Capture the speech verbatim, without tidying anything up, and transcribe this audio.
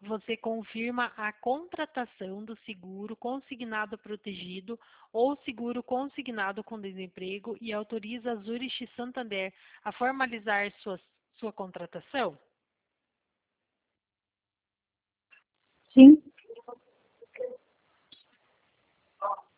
você confirma a contratação do seguro consignado protegido ou seguro consignado com desemprego e autoriza a Zurich Santander a formalizar sua, sua contratação? Sim.